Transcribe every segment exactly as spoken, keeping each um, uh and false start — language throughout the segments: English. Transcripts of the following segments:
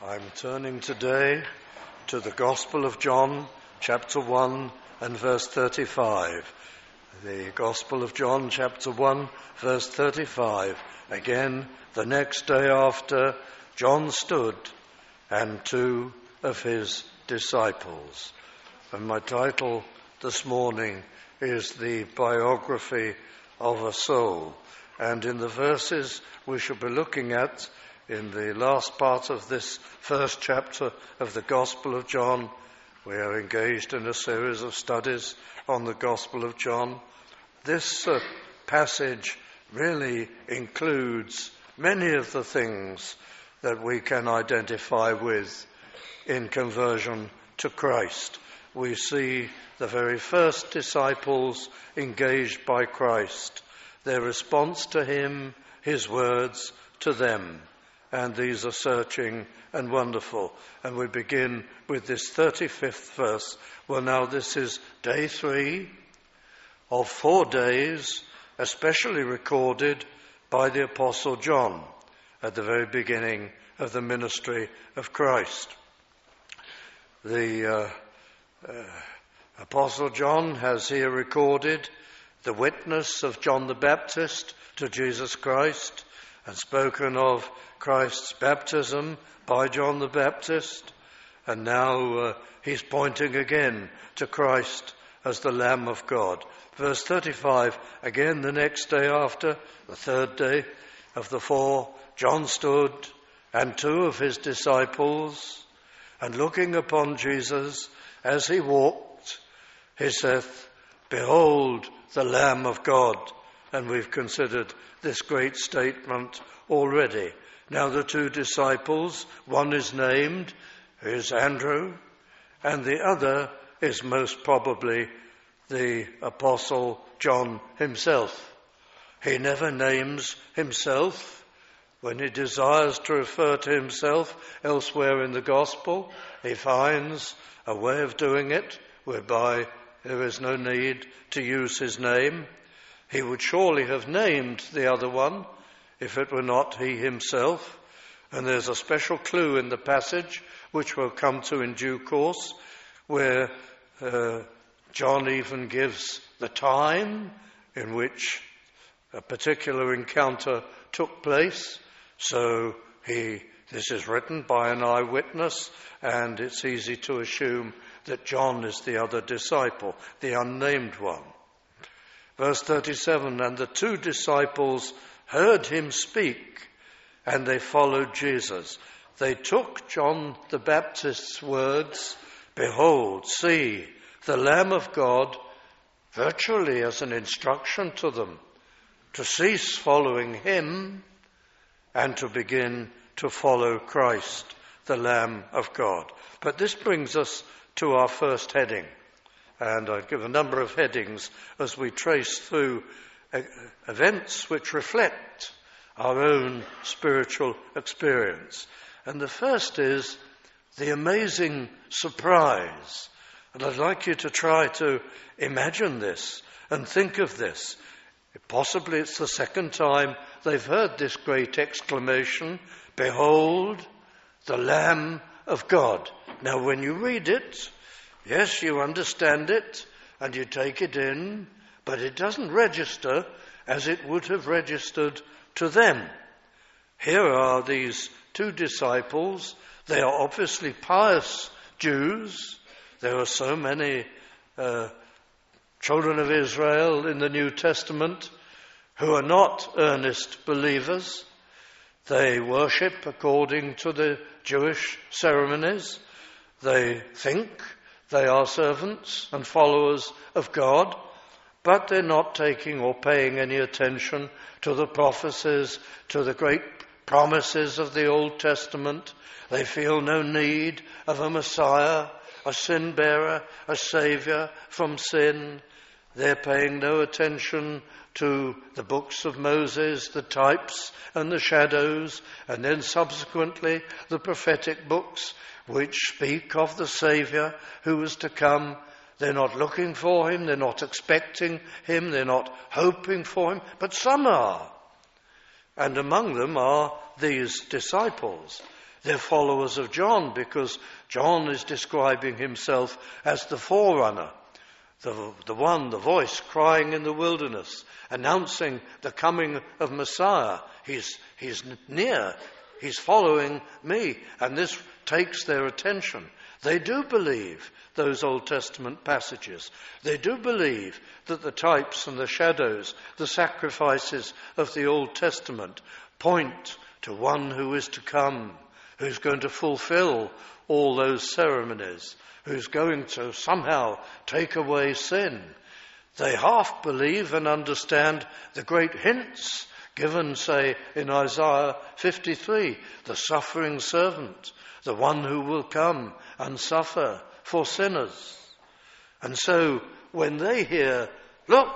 I'm turning today to the Gospel of John, chapter one and verse thirty-five. The Gospel of John, chapter one, verse thirty-five. Again, the next day after, John stood and two of his disciples. And my title this morning is The Biography of a Soul. And in the verses we shall be looking at in the last part of this first chapter of the Gospel of John, we are engaged in a series of studies on the Gospel of John. This uh, passage really includes many of the things that we can identify with in conversion to Christ. We see the very first disciples engaged by Christ, their response to him, his words to them. And these are searching and wonderful. And we begin with this thirty-fifth verse. Well, now this is day three of four days, especially recorded by the Apostle John at the very beginning of the ministry of Christ. The uh, uh, Apostle John has here recorded the witness of John the Baptist to Jesus Christ and spoken of Christ's baptism by John the Baptist. And now uh, he's pointing again to Christ as the Lamb of God. Verse thirty-five, again the next day after, the third day of the four, John stood and two of his disciples, and looking upon Jesus as he walked, he saith, Behold the Lamb of God. And we've considered this great statement already. Now the two disciples, one is named, is Andrew, and the other is most probably the Apostle John himself. He never names himself. When he desires to refer to himself elsewhere in the Gospel, he finds a way of doing it whereby there is no need to use his name. He would surely have named the other one if it were not he himself. And there's a special clue in the passage, which we'll come to in due course, where uh, John even gives the time in which a particular encounter took place. So he, this is written by an eyewitness, and it's easy to assume that John is the other disciple, the unnamed one. Verse thirty-seven, and the two disciples heard him speak, and they followed Jesus. They took John the Baptist's words, Behold, see, the Lamb of God, virtually as an instruction to them to cease following him and to begin to follow Christ, the Lamb of God. But this brings us to our first heading. And I'll give a number of headings as we trace through events which reflect our own spiritual experience. And the first is the amazing surprise. And I'd like you to try to imagine this and think of this. Possibly it's the second time they've heard this great exclamation, Behold, the Lamb of God. Now when you read it, yes, you understand it and you take it in, but it doesn't register as it would have registered to them. Here are these two disciples. They are obviously pious Jews. There are so many uh, children of Israel in the New Testament who are not earnest believers. They worship according to the Jewish ceremonies. They think they are servants and followers of God, but they're not taking or paying any attention to the prophecies, to the great promises of the Old Testament. They feel no need of a Messiah, a sin bearer, a Saviour from sin. They're paying no attention to the books of Moses, the types and the shadows, and then subsequently the prophetic books which speak of the Saviour who is to come. They're not looking for him, they're not expecting him, they're not hoping for him, but some are. And among them are these disciples. They're followers of John because John is describing himself as the forerunner, the, the one, the voice crying in the wilderness, announcing the coming of Messiah. He's, he's near. He's following me. And this takes their attention. They do believe those Old Testament passages. They do believe that the types and the shadows, the sacrifices of the Old Testament point to one who is to come, who's going to fulfill all those ceremonies, who's going to somehow take away sin. They half believe and understand the great hints given, say, in Isaiah fifty-three, the suffering servant, the one who will come and suffer for sinners. And so when they hear, look,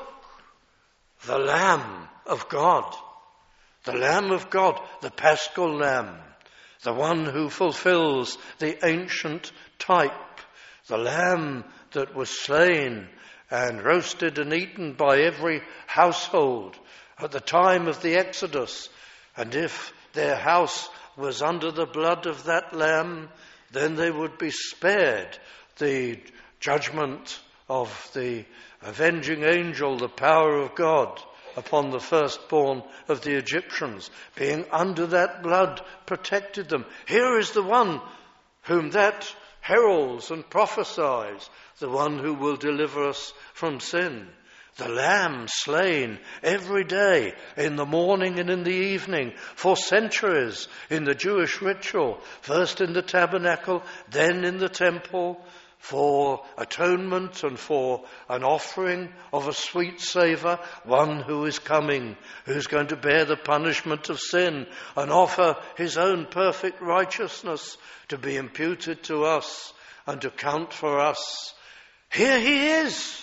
the Lamb of God, the Lamb of God, the Paschal Lamb, the one who fulfills the ancient type, the Lamb that was slain and roasted and eaten by every household at the time of the Exodus. And if their house was under the blood of that Lamb, then they would be spared the judgment of the avenging angel, the power of God upon the firstborn of the Egyptians. Being under that blood protected them. Here is the one whom that heralds and prophesies, the one who will deliver us from sin. The Lamb slain every day, in the morning and in the evening, for centuries in the Jewish ritual, first in the tabernacle, then in the temple, for atonement and for an offering of a sweet savour, one who is coming, who's going to bear the punishment of sin and offer his own perfect righteousness to be imputed to us and to count for us. Here he is.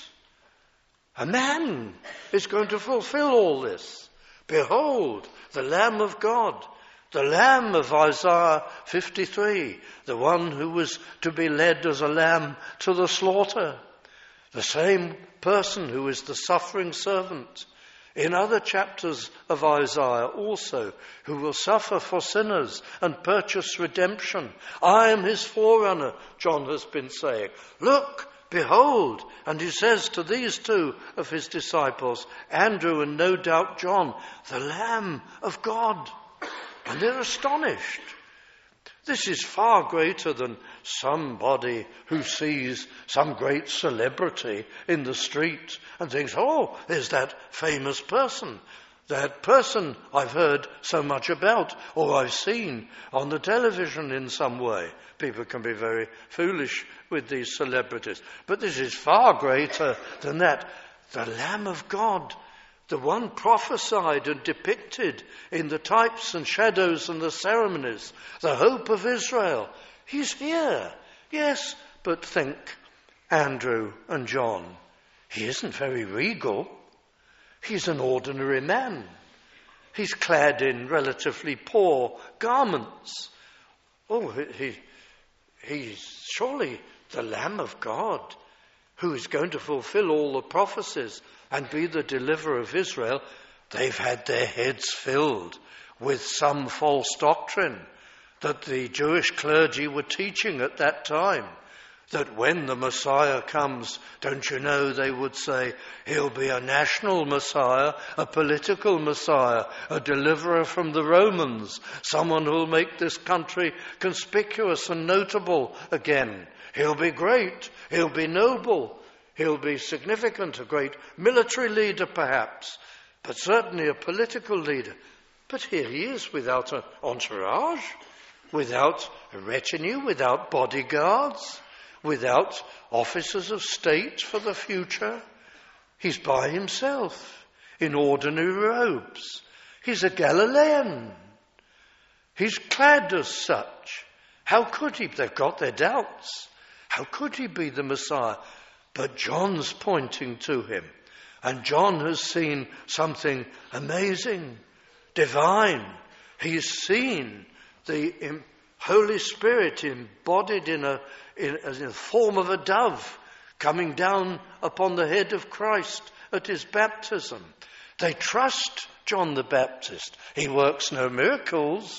A man is going to fulfill all this. Behold, the Lamb of God, the Lamb of Isaiah fifty-three, the one who was to be led as a lamb to the slaughter. The same person who is the suffering servant in other chapters of Isaiah also, who will suffer for sinners and purchase redemption. I am his forerunner, John has been saying. Look, behold, and he says to these two of his disciples, Andrew and no doubt John, the Lamb of God. And they're astonished. This is far greater than somebody who sees some great celebrity in the street and thinks, oh, there's that famous person. That person I've heard so much about or I've seen on the television in some way. People can be very foolish with these celebrities. But this is far greater than that. The Lamb of God, the one prophesied and depicted in the types and shadows and the ceremonies, the hope of Israel. He's here. Yes, but think, Andrew and John, he isn't very regal. He's an ordinary man. He's clad in relatively poor garments. Oh, he, he's surely the Lamb of God who is going to fulfill all the prophecies and be the deliverer of Israel. They've had their heads filled with some false doctrine that the Jewish clergy were teaching at that time. That when the Messiah comes, don't you know, they would say, he'll be a national Messiah, a political Messiah, a deliverer from the Romans, someone who'll make this country conspicuous and notable again. He'll be great, he'll be noble, he'll be significant, a great military leader perhaps, but certainly a political leader. But here he is without an entourage, without a retinue, without bodyguards, without officers of state for the future. He's by himself in ordinary robes. He's a Galilean. He's clad as such. How could he? They've got their doubts. How could he be the Messiah? But John's pointing to him. And John has seen something amazing, divine. He's seen the Holy Spirit embodied in a in, in the form of a dove coming down upon the head of Christ at his baptism. They trust John the Baptist. He works no miracles.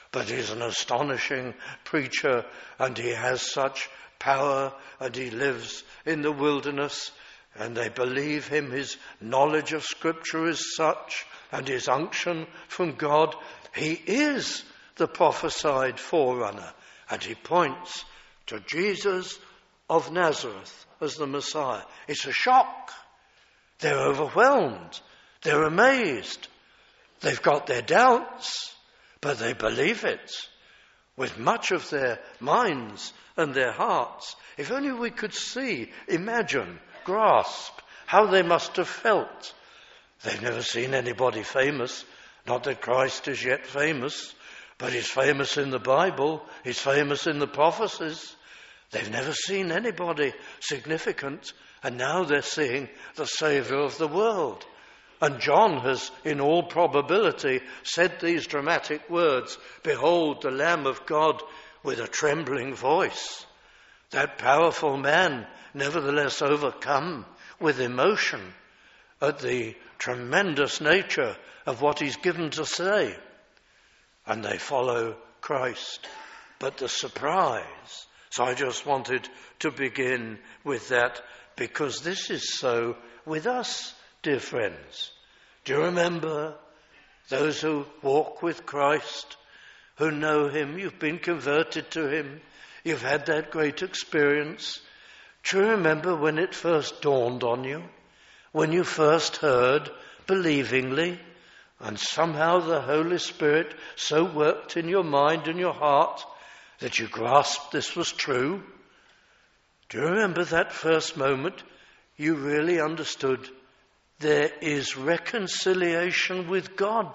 but he's an astonishing preacher, and he has such power, and he lives in the wilderness, and they believe him. His knowledge of Scripture is such, and his unction from God. He is the prophesied forerunner, and he points to Jesus of Nazareth as the Messiah. It's a shock. They're overwhelmed. They're amazed. They've got their doubts, but they believe it with much of their minds and their hearts. If only we could see, imagine, grasp how they must have felt. They've never seen anybody famous. Not that Christ is yet famous, but he's famous in the Bible. He's famous in the prophecies. They've never seen anybody significant, and now they're seeing the Saviour of the world. And John has, in all probability, said these dramatic words, "Behold the Lamb of God," with a trembling voice. That powerful man, nevertheless overcome with emotion at the tremendous nature of what he's given to say. And they follow Christ. But the surprise, so I just wanted to begin with that, because this is so with us, dear friends. Do you remember those who walk with Christ, who know him? You've been converted to him. You've had that great experience. Do you remember when it first dawned on you? When you first heard believingly, and somehow the Holy Spirit so worked in your mind and your heart that you grasped this was true? Do you remember that first moment you really understood there is reconciliation with God?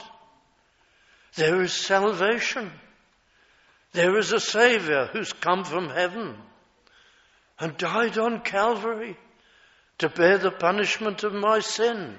There is salvation. There is a Saviour who's come from heaven and died on Calvary to bear the punishment of my sin.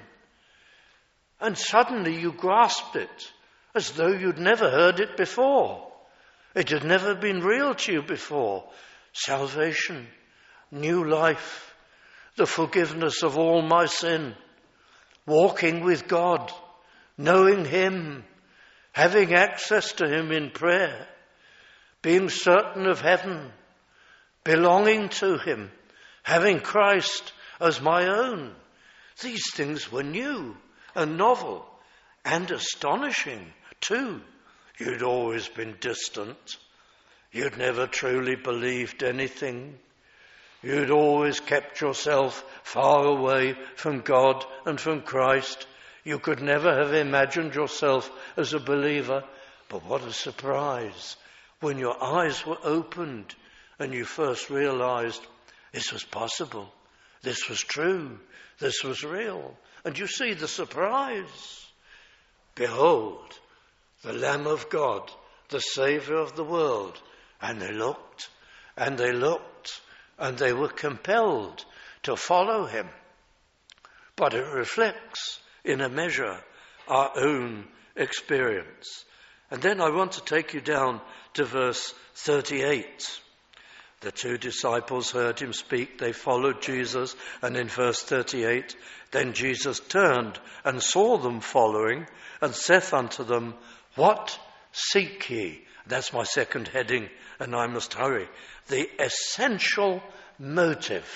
And suddenly you grasped it as though you'd never heard it before. It had never been real to you before. Salvation, new life, the forgiveness of all my sin, walking with God, knowing him, having access to him in prayer, being certain of heaven, belonging to him, having Christ as my own. These things were new and novel and astonishing too. You'd always been distant. You'd never truly believed anything. You'd always kept yourself far away from God and from Christ. You could never have imagined yourself as a believer. But what a surprise when your eyes were opened and you first realized this was possible, this was true, this was real. And you see the surprise. Behold, the Lamb of God, the Saviour of the world. And they looked, and they looked, and they were compelled to follow him. But it reflects, in a measure, our own experience. And then I want to take you down to verse thirty-eight. The two disciples heard him speak. They followed Jesus. And in verse thirty-eight, then Jesus turned and saw them following and saith unto them, What seek ye? That's my second heading, and I must hurry. The essential motive.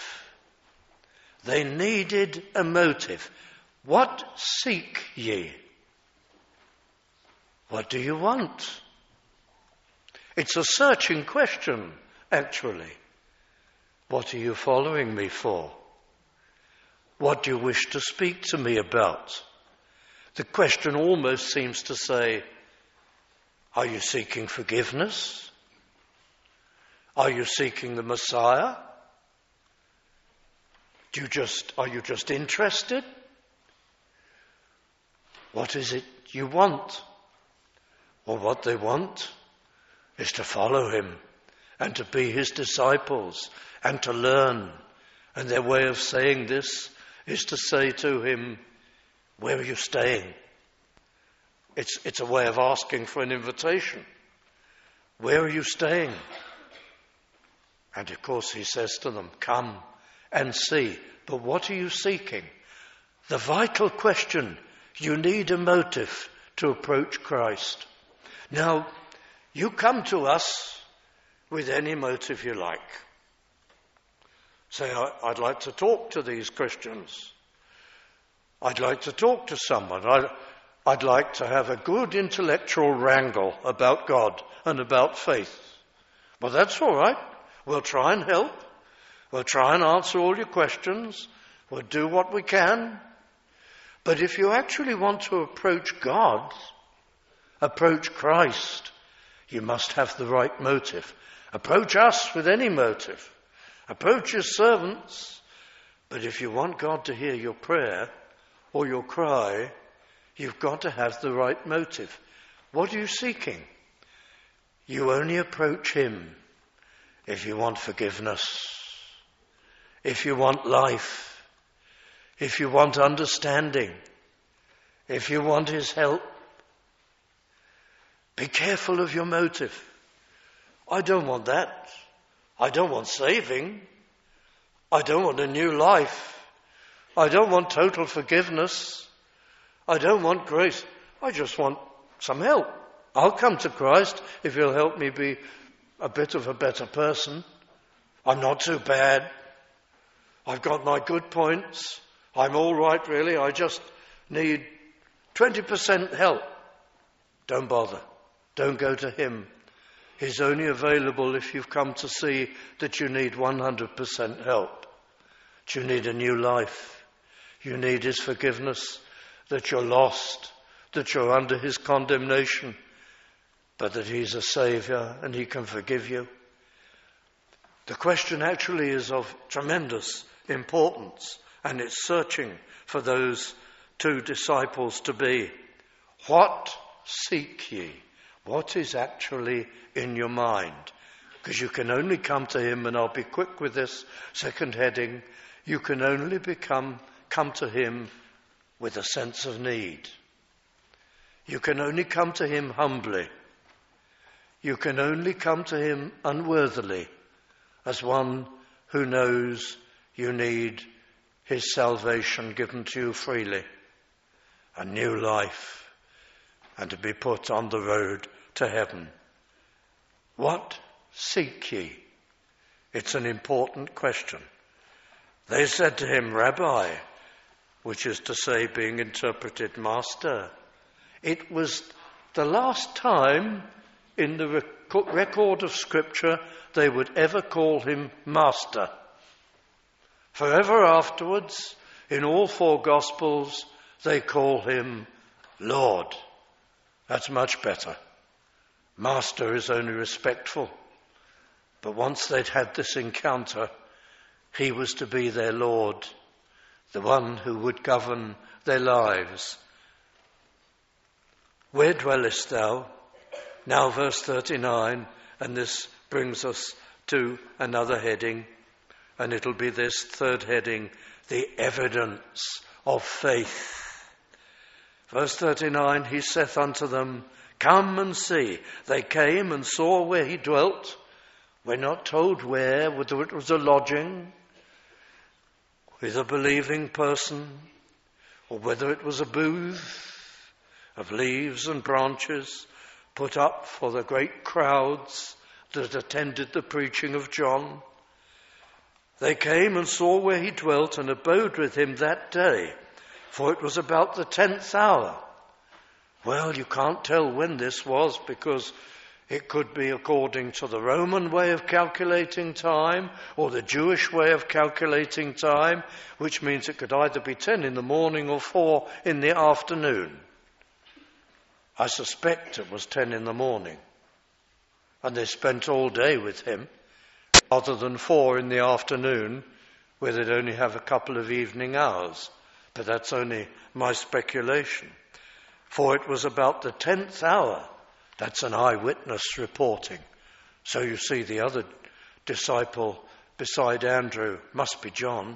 They needed a motive. What seek ye? What do you want? It's a searching question, actually. What are you following me for? What do you wish to speak to me about? The question almost seems to say, are you seeking forgiveness? Are you seeking the Messiah? Do you just, are you just interested? What is it you want? Well, what they want is to follow him and to be his disciples and to learn. And their way of saying this is to say to him, where are you staying? It's, it's a way of asking for an invitation. Where are you staying? And of course he says to them, come and see. But what are you seeking? The vital question, you need a motive to approach Christ. Now, You come to us with any motive you like. Say, I'd like to talk to these Christians. I'd like to talk to someone. I'd, I'd like to have a good intellectual wrangle about God and about faith. Well, that's all right. We'll try and help. We'll try and answer all your questions. We'll do what we can. But if you actually want to approach God, approach Christ, you must have the right motive. Approach us with any motive. Approach your servants. But if you want God to hear your prayer or your cry, you've got to have the right motive. What are you seeking? You only approach him if you want forgiveness, if you want life, if you want understanding, if you want his help. Be careful of your motive. I don't want that. I don't want saving. I don't want a new life. I don't want total forgiveness. I don't want grace. I just want some help. I'll come to Christ if he'll help me be a bit of a better person. I'm not too bad. I've got my good points. I'm all right, really. I just need twenty percent help. Don't bother. Don't go to him. He's only available if you've come to see that you need one hundred percent help. That you need a new life. You need his forgiveness. That you're lost. That you're under his condemnation. But that he's a saviour and he can forgive you. The question actually is of tremendous importance, and it's searching for those two disciples to be. What seek ye? What is actually in your mind? Because you can only come to him, and I'll be quick with this second heading, you can only become come to him with a sense of need. You can only come to him humbly. You can only come to him unworthily, as one who knows you need his salvation given to you freely, a new life, and to be put on the road to heaven. What seek ye? It's an important question. They said to him, Rabbi, which is to say, being interpreted, Master. It was the last time in the rec- record of Scripture they would ever call him Master. Forever afterwards, in all four Gospels, they call him Lord. That's much better. Master is only respectful. But once they'd had this encounter, he was to be their Lord, the one who would govern their lives. Where dwellest thou? Now verse thirty-nine, and this brings us to another heading, and it'll be this third heading, the evidence of faith. Verse thirty-nine, he saith unto them, Come and see. They came and saw where he dwelt. We're not told where, whether it was a lodging with a believing person, or whether it was a booth of leaves and branches put up for the great crowds that attended the preaching of John. They came and saw where he dwelt and abode with him that day, for it was about the tenth hour. Well, you can't tell when this was, because it could be according to the Roman way of calculating time or the Jewish way of calculating time, which means it could either be ten in the morning or four in the afternoon. I suspect it was ten in the morning. And they spent all day with him, rather than four in the afternoon, where they'd only have a couple of evening hours. But that's only my speculation. For it was about the tenth hour. That's an eyewitness reporting. So you see the other disciple beside Andrew must be John.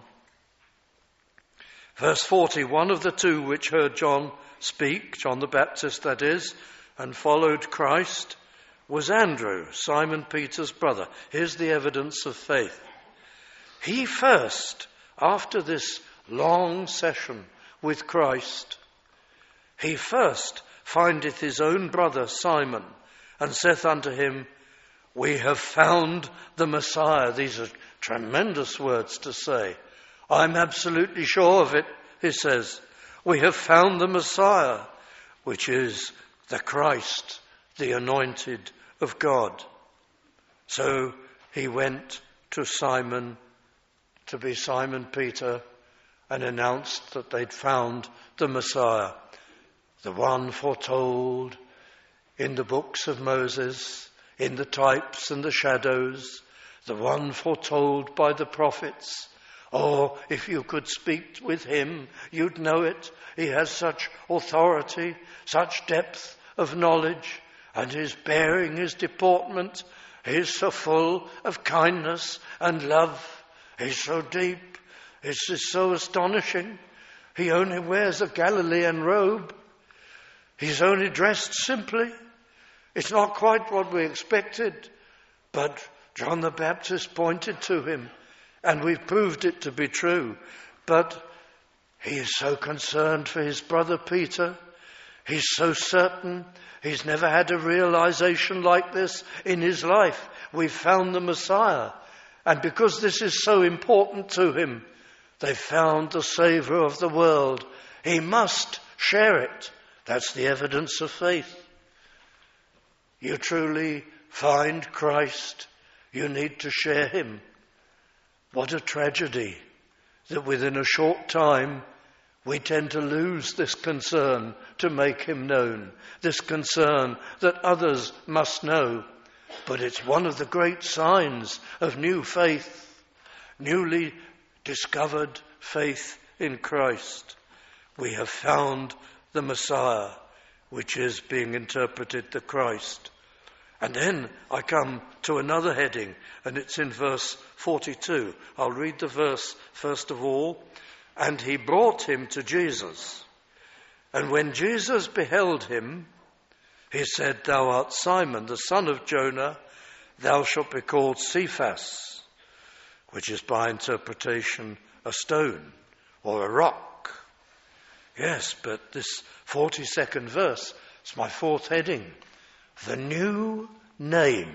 Verse forty, one of the two which heard John speak, John the Baptist that is, and followed Christ, was Andrew, Simon Peter's brother. Here's the evidence of faith. He first, after this long session with Christ, he first findeth his own brother Simon, and saith unto him, We have found the Messiah. These are tremendous words to say. I'm absolutely sure of it, he says. We have found the Messiah, which is the Christ, the anointed of God. So he went to Simon, to be Simon Peter, and announced that they'd found the Messiah, the one foretold in the books of Moses, in the types and the shadows, the one foretold by the prophets. Oh, if you could speak with him, you'd know it. He has such authority, such depth of knowledge, and his bearing, his deportment, he's so full of kindness and love. He's so deep. It's just so astonishing. He only wears a Galilean robe. He's only dressed simply. It's not quite what we expected, but John the Baptist pointed to him, and we've proved it to be true. But he is so concerned for his brother Peter. He's so certain. He's never had a realization like this in his life. We've found the Messiah. And because this is so important to him, they found the Saviour of the world. He must share it. That's the evidence of faith. You truly find Christ, you need to share him. What a tragedy that within a short time we tend to lose this concern to make him known, this concern that others must know. But it's one of the great signs of new faith, newly discovered faith in Christ. We have found the Messiah, which is being interpreted the Christ. And then I come to another heading, and it's in verse forty-two. I'll read the verse first of all. And he brought him to Jesus. And when Jesus beheld him, he said, Thou art Simon, the son of Jonah, thou shalt be called Cephas, which is by interpretation a stone or a rock. Yes, but this forty-second verse, it's my fourth heading. The new name.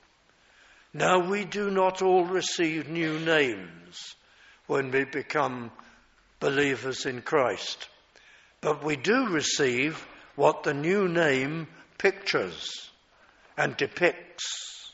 Now we do not all receive new names when we become believers in Christ, but we do receive what the new name pictures and depicts.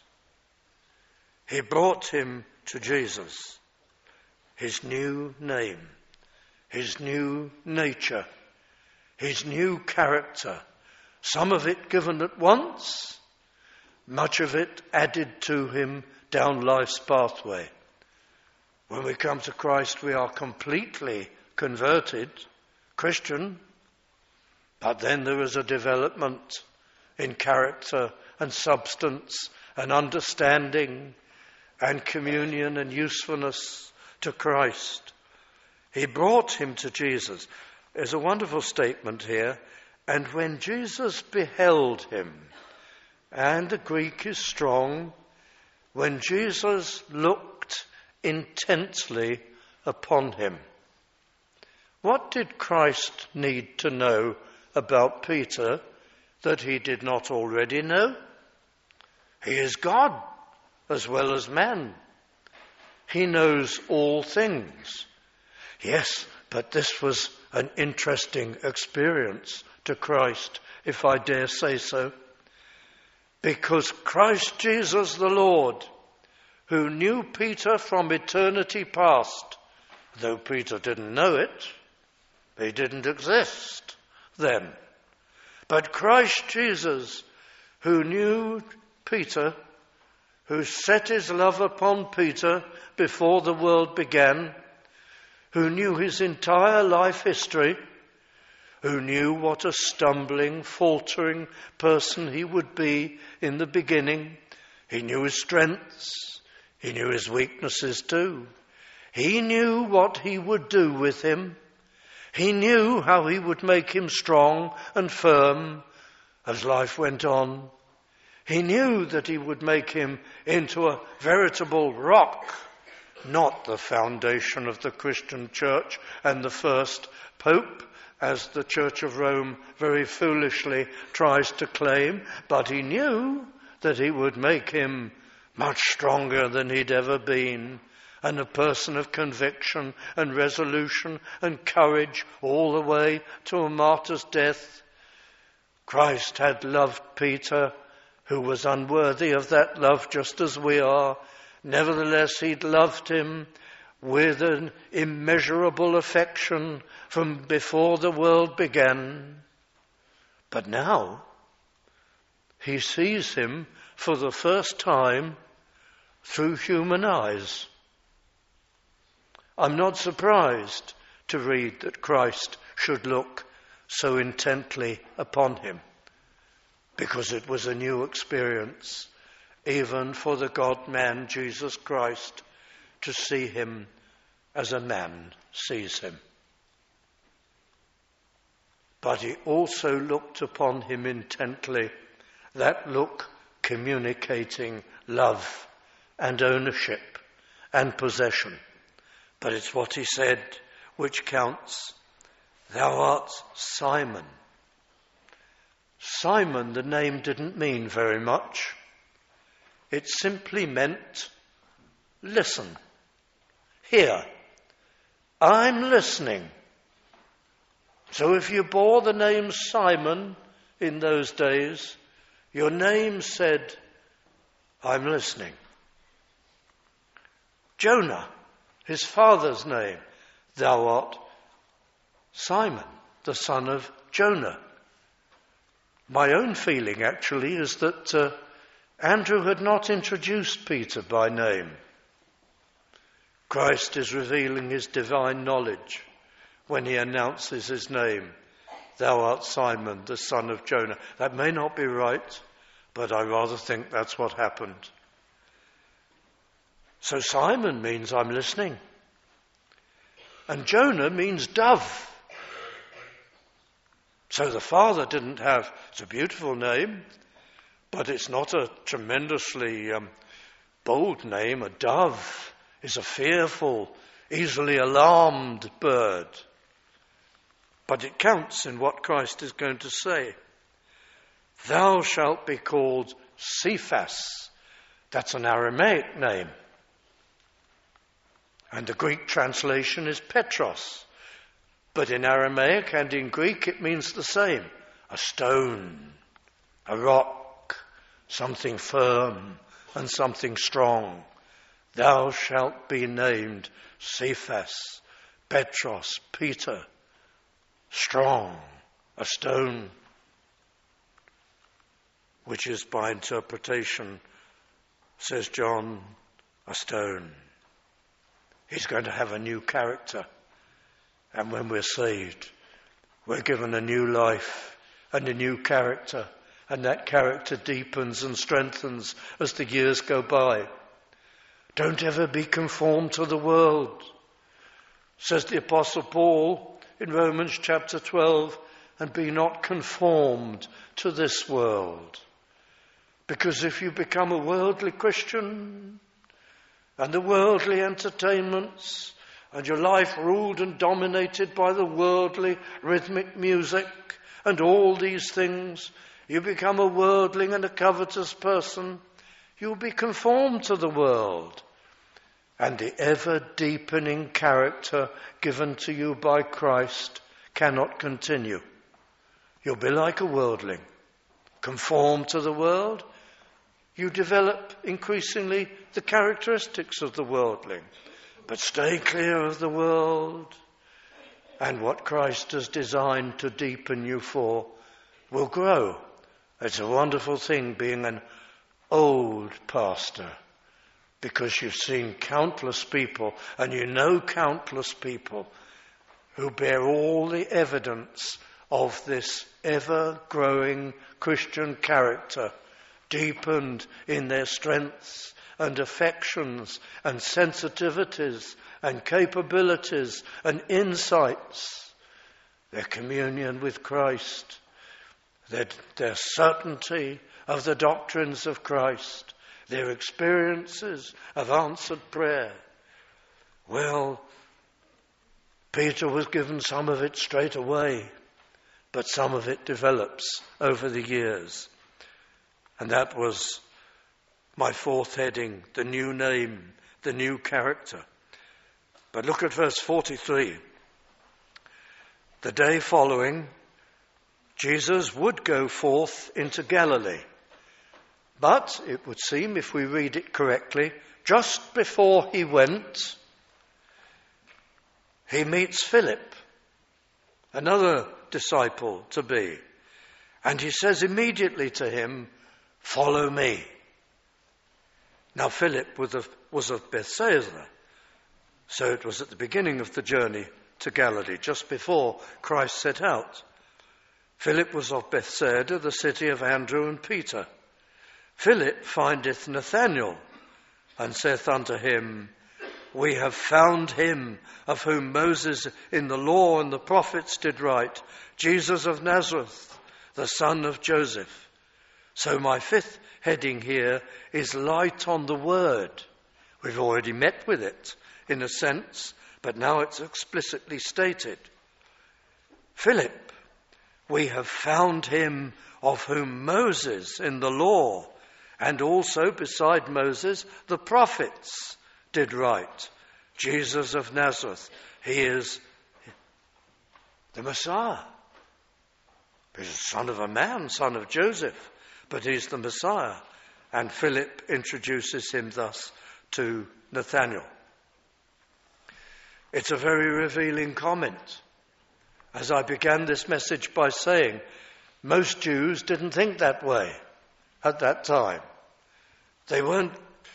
He brought him to Jesus, his new name, his new nature, his new character. Some of it given at once, much of it added to him down life's pathway. When we come to Christ, we are completely converted, Christian, but then there is a development in character and substance and understanding and communion and usefulness to Christ. He brought him to Jesus. There's a wonderful statement here. And when Jesus beheld him, and the Greek is strong, when Jesus looked intently upon him. What did Christ need to know about Peter that he did not already know? He is God as well as man. He knows all things. Yes, but this was an interesting experience to Christ, if I dare say so. Because Christ Jesus the Lord, who knew Peter from eternity past, though Peter didn't know it, he didn't exist then. But Christ Jesus, who knew Peter, who set his love upon Peter before the world began, who knew his entire life history, who knew what a stumbling, faltering person he would be in the beginning. He knew his strengths. He knew his weaknesses too. He knew what he would do with him. He knew how he would make him strong and firm as life went on. He knew that he would make him into a veritable rock not the foundation of the Christian church and the first pope, as the Church of Rome very foolishly tries to claim, but he knew that he would make him much stronger than he'd ever been, and a person of conviction and resolution and courage all the way to a martyr's death. Christ had loved Peter, who was unworthy of that love just as we are. Nevertheless, he'd loved him with an immeasurable affection from before the world began. But now, he sees him for the first time through human eyes. I'm not surprised to read that Christ should look so intently upon him, because it was a new experience, even for the God-man Jesus Christ, to see him as a man sees him. But he also looked upon him intently, that look communicating love and ownership and possession. But it's what he said which counts. Thou art Simon. Simon, the name didn't mean very much. It simply meant listen. Hear. I'm listening. So if you bore the name Simon in those days, your name said, I'm listening. Jonah, his father's name, thou art Simon, the son of Jonah. My own feeling actually is that uh, Andrew had not introduced Peter by name. Christ is revealing his divine knowledge when he announces his name. Thou art Simon, the son of Jonah. That may not be right, but I rather think that's what happened. So Simon means I'm listening. And Jonah means dove. So the father didn't have, it's a beautiful name, but it's not a tremendously um, bold name. A dove is a fearful, easily alarmed bird. But it counts in what Christ is going to say. Thou shalt be called Cephas. That's an Aramaic name. And the Greek translation is Petros. But in Aramaic and in Greek it means the same. A stone, a rock, something firm and something strong. Thou shalt be named Cephas, Petros, Peter, strong, a stone, which is by interpretation, says John, a stone. He's going to have a new character. And when we're saved, we're given a new life and a new character. And that character deepens and strengthens as the years go by. Don't ever be conformed to the world, says the Apostle Paul in Romans chapter twelve, and be not conformed to this world. Because if you become a worldly Christian, and the worldly entertainments, and your life ruled and dominated by the worldly rhythmic music, and all these things, you become a worldling and a covetous person, you'll be conformed to the world. And the ever-deepening character given to you by Christ cannot continue. You'll be like a worldling, conformed to the world. You develop increasingly the characteristics of the worldling. But stay clear of the world. And what Christ has designed to deepen you for will grow. It's a wonderful thing being an old pastor, because you've seen countless people and you know countless people who bear all the evidence of this ever-growing Christian character, deepened in their strengths and affections and sensitivities and capabilities and insights, their communion with Christ, their, their certainty of the doctrines of Christ, their experiences of answered prayer. Well, Peter was given some of it straight away, but some of it develops over the years. And that was my fourth heading, the new name, the new character. But look at verse forty-three. The day following, Jesus would go forth into Galilee. But it would seem, if we read it correctly, just before he went, he meets Philip, another disciple to be. And he says immediately to him, "Follow me." Now Philip was of, was of Bethsaida, so it was at the beginning of the journey to Galilee, just before Christ set out. Philip was of Bethsaida, the city of Andrew and Peter. Philip findeth Nathanael, and saith unto him, "We have found him of whom Moses in the law and the prophets did write, Jesus of Nazareth, the son of Joseph." So my fifth heading here is light on the word. We've already met with it in a sense, but now it's explicitly stated. Philip, we have found him of whom Moses in the law, and also beside Moses, the prophets did write, Jesus of Nazareth. He is the Messiah. He's the son of a man, son of Joseph, but he's the Messiah. And Philip introduces him thus to Nathanael. It's a very revealing comment. As I began this message by saying, most Jews didn't think that way at that time. They weren't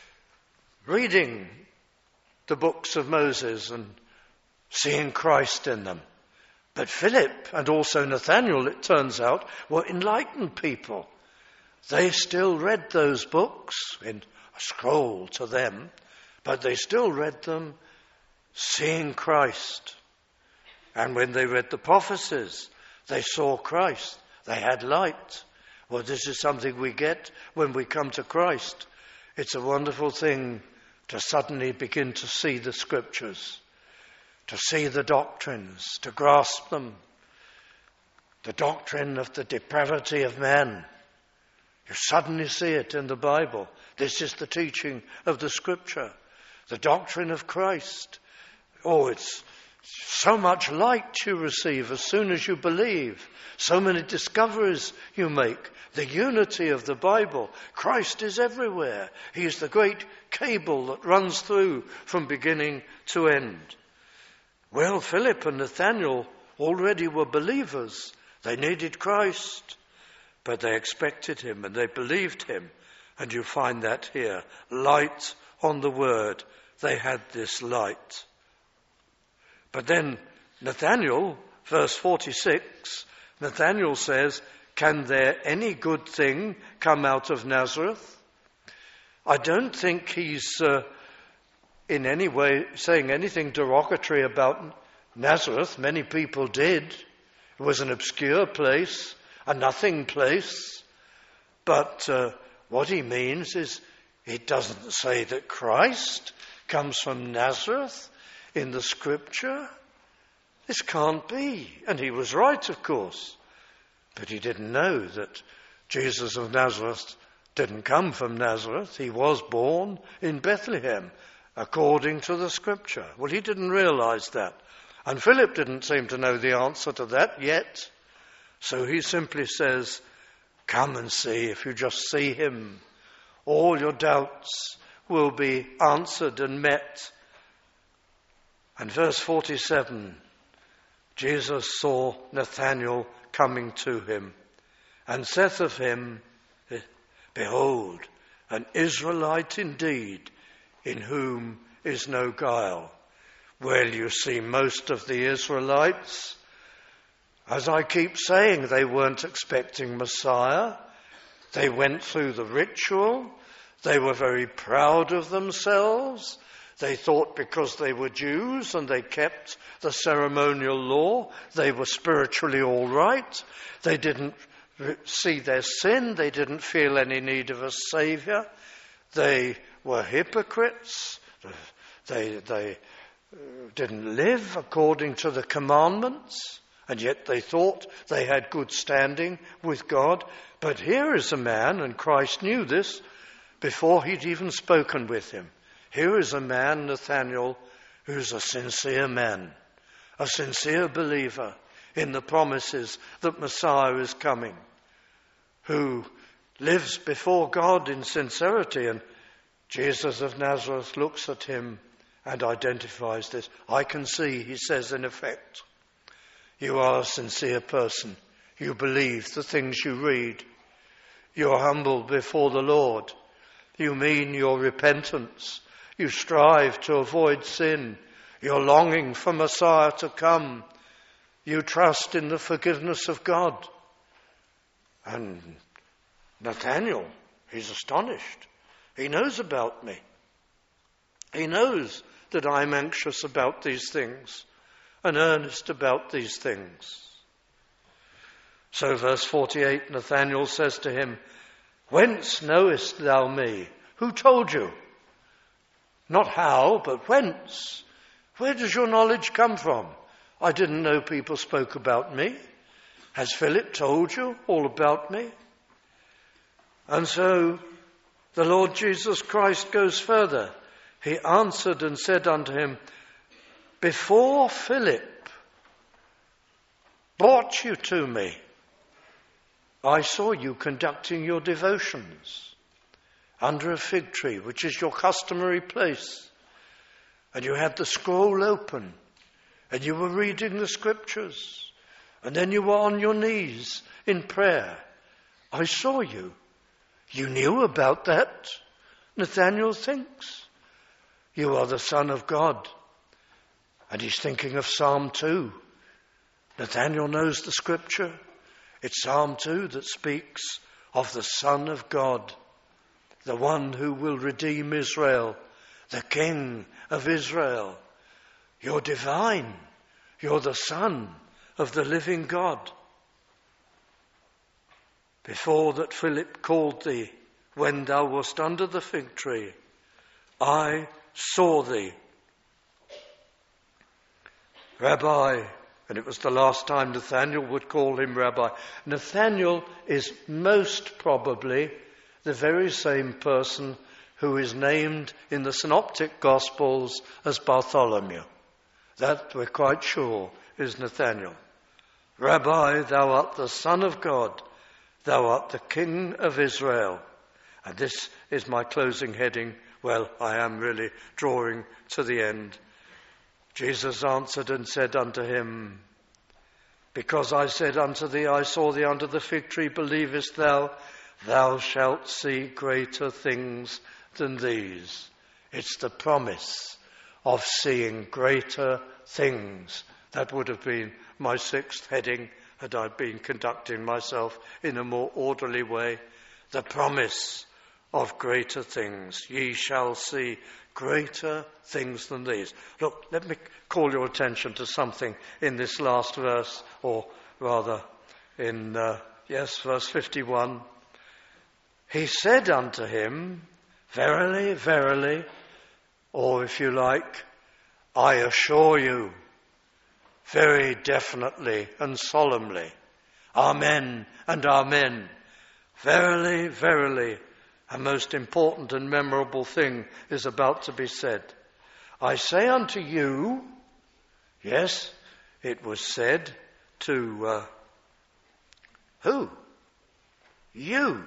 reading the books of Moses and seeing Christ in them. But Philip and also Nathanael, it turns out, were enlightened people. They still read those books in a scroll to them, but they still read them seeing Christ. And when they read the prophecies, they saw Christ. They had light. Well, this is something we get when we come to Christ. It's a wonderful thing to suddenly begin to see the scriptures, to see the doctrines, to grasp them. The doctrine of the depravity of man. You suddenly see it in the Bible. This is the teaching of the scripture. The doctrine of Christ. Oh, it's so much light you receive as soon as you believe. So many discoveries you make. The unity of the Bible. Christ is everywhere. He is the great cable that runs through from beginning to end. Well, Philip and Nathanael already were believers. They needed Christ, but they expected him and they believed him. And you find that here. Light on the word. They had this light. But then Nathanael, verse forty-six, Nathanael says, "Can there any good thing come out of Nazareth?" I don't think he's uh, in any way saying anything derogatory about Nazareth. Many people did. It was an obscure place, a nothing place. But uh, what he means is, it doesn't say that Christ comes from Nazareth in the scripture. This can't be. And he was right, of course. But he didn't know that Jesus of Nazareth didn't come from Nazareth. He was born in Bethlehem, according to the scripture. Well, he didn't realize that. And Philip didn't seem to know the answer to that yet. So he simply says, come and see. If you just see him, all your doubts will be answered and met. And verse forty-seven, Jesus saw Nathanael coming to him, and saith of him, behold, an Israelite indeed, in whom is no guile. Well, you see, most of the Israelites, as I keep saying, they weren't expecting Messiah. They went through the ritual. They were very proud of themselves. They thought because they were Jews and they kept the ceremonial law, they were spiritually all right. They didn't see their sin. They didn't feel any need of a saviour. They were hypocrites. They, they didn't live according to the commandments, and yet they thought they had good standing with God. But here is a man, and Christ knew this before he'd even spoken with him. Here is a man, Nathanael, who's a sincere man, a sincere believer in the promises that Messiah is coming, who lives before God in sincerity. And Jesus of Nazareth looks at him and identifies this. I can see, he says in effect, you are a sincere person. You believe the things you read. You're humble before the Lord. You mean your repentance. You strive to avoid sin. You're longing for Messiah to come. You trust in the forgiveness of God. And Nathanael, he's astonished. He knows about me. He knows that I'm anxious about these things and earnest about these things. So verse forty-eight, Nathanael says to him, whence knowest thou me? Who told you? Not how, but whence? Where does your knowledge come from? I didn't know people spoke about me. Has Philip told you all about me? And so the Lord Jesus Christ goes further. He answered and said unto him, before Philip brought you to me, I saw you conducting your devotions under a fig tree, which is your customary place. And you had the scroll open, and you were reading the scriptures, and then you were on your knees in prayer. I saw you. You knew about that, Nathanael thinks. You are the Son of God. And he's thinking of Psalm two. Nathanael knows the scripture. It's Psalm two that speaks of the Son of God, the one who will redeem Israel, the King of Israel. You're divine. You're the Son of the living God. Before that Philip called thee, when thou wast under the fig tree, I saw thee. Rabbi, and it was the last time Nathanael would call him Rabbi. Nathanael is most probably the very same person who is named in the Synoptic Gospels as Bartholomew. That we're quite sure is Nathanael. Rabbi, thou art the Son of God. Thou art the King of Israel. And this is my closing heading. Well, I am really drawing to the end. Jesus answered and said unto him, because I said unto thee, I saw thee under the fig tree, believest thou? Thou shalt see greater things than these. It's the promise of seeing greater things. That would have been my sixth heading had I been conducting myself in a more orderly way. The promise of greater things. Ye shall see greater things than these. Look, let me call your attention to something in this last verse, or rather in, uh, yes, verse fifty-one. He said unto him, verily, verily, or if you like, I assure you, very definitely and solemnly, amen and amen. Verily, verily, a most important and memorable thing is about to be said. I say unto you, yes, it was said to uh, who? You.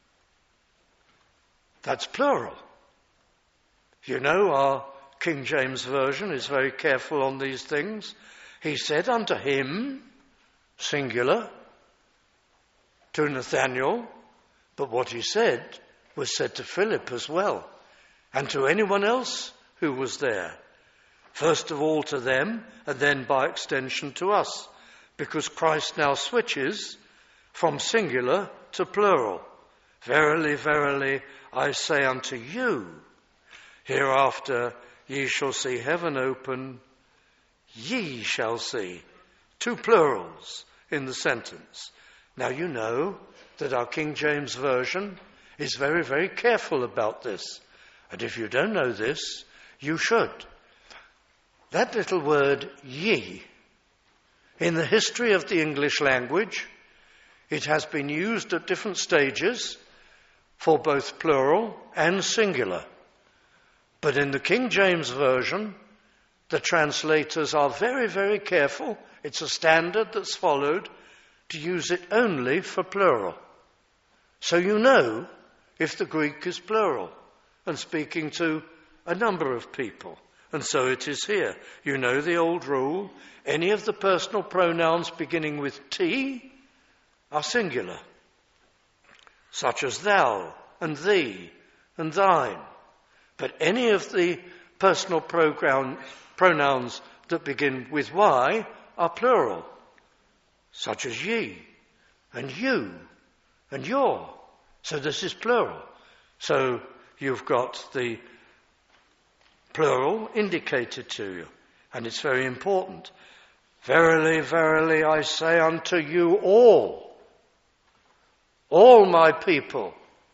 That's plural. You know, our King James Version is very careful on these things. He said unto him, singular, to Nathanael, but what he said was said to Philip as well, and to anyone else who was there. First of all to them, and then by extension to us, because Christ now switches from singular to plural. Verily, verily, I say unto you, hereafter ye shall see heaven open, ye shall see. Two plurals in the sentence. Now you know that our King James Version is very, very careful about this. And if you don't know this, you should. That little word, ye, in the history of the English language, it has been used at different stages for both plural and singular. But in the King James Version, the translators are very, very careful. It's a standard that's followed to use it only for plural. So you know if the Greek is plural and speaking to a number of people. And so it is here. You know the old rule. Any of the personal pronouns beginning with T are singular, such as thou and thee and thine. But any of the personal program, pronouns that begin with Y are plural, such as ye and you and your. So this is plural. So you've got the plural indicated to you, and it's very important. Verily, verily, I say unto you all, all my people,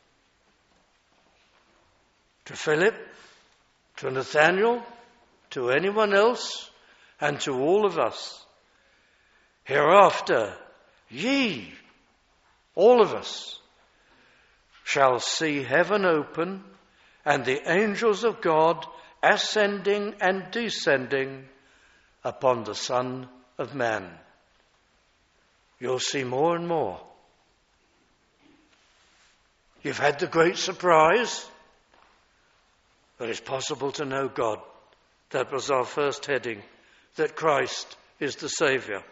to Philip, to Nathaniel, to anyone else, and to all of us. Hereafter, ye, all of us, shall see heaven open and the angels of God ascending and descending upon the Son of Man. You'll see more and more. You've had the great surprise that it's possible to know God. That was our first heading, that Christ is the Saviour.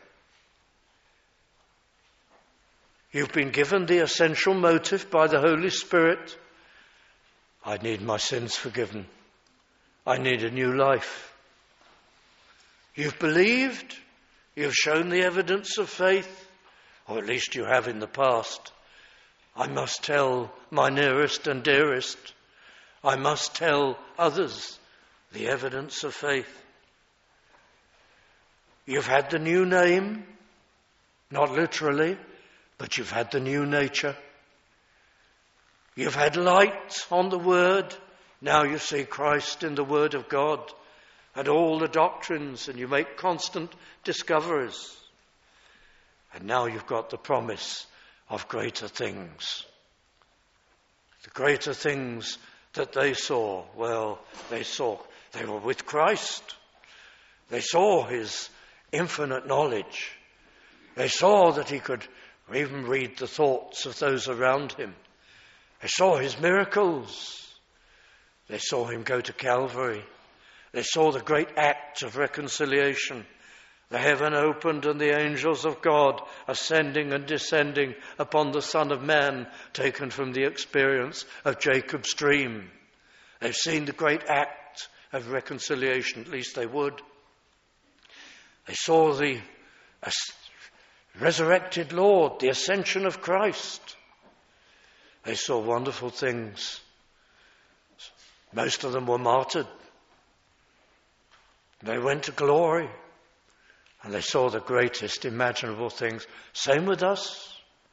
You've been given the essential motive by the Holy Spirit. I need my sins forgiven. I need a new life. You've believed. You've shown the evidence of faith, or at least you have in the past. I must tell my nearest and dearest. I must tell others the evidence of faith. You've had the new name, not literally, but you've had the new nature. You've had light on the Word. Now you see Christ in the Word of God and all the doctrines, and you make constant discoveries. And now you've got the promise of greater things. The greater things that they saw, well, they saw, they were with Christ. They saw his infinite knowledge. They saw that he could even read the thoughts of those around him. They saw his miracles. They saw him go to Calvary. They saw the great act of reconciliation. The heaven opened and the angels of God ascending and descending upon the Son of Man, taken from the experience of Jacob's dream. They've seen the great act of reconciliation, at least they would. They saw the resurrected Lord, the ascension of Christ. They saw wonderful things. Most of them were martyred. They went to glory. And they saw the greatest imaginable things. Same with us.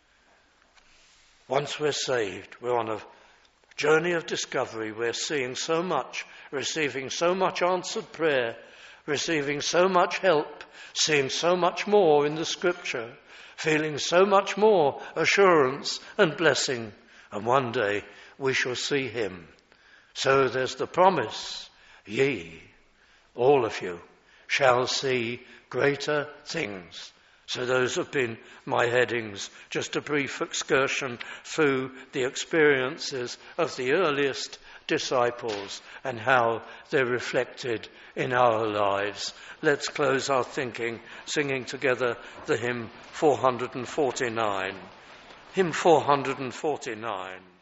Once we're saved, we're on a journey of discovery. We're seeing so much, receiving so much answered prayer, receiving so much help, seeing so much more in the Scripture, feeling so much more assurance and blessing. And one day we shall see him. So there's the promise, ye, all of you, shall see greater things. So those have been my headings, just a brief excursion through the experiences of the earliest disciples and how they're reflected in our lives. Let's close our thinking singing together the hymn four forty-nine. Hymn four forty-nine.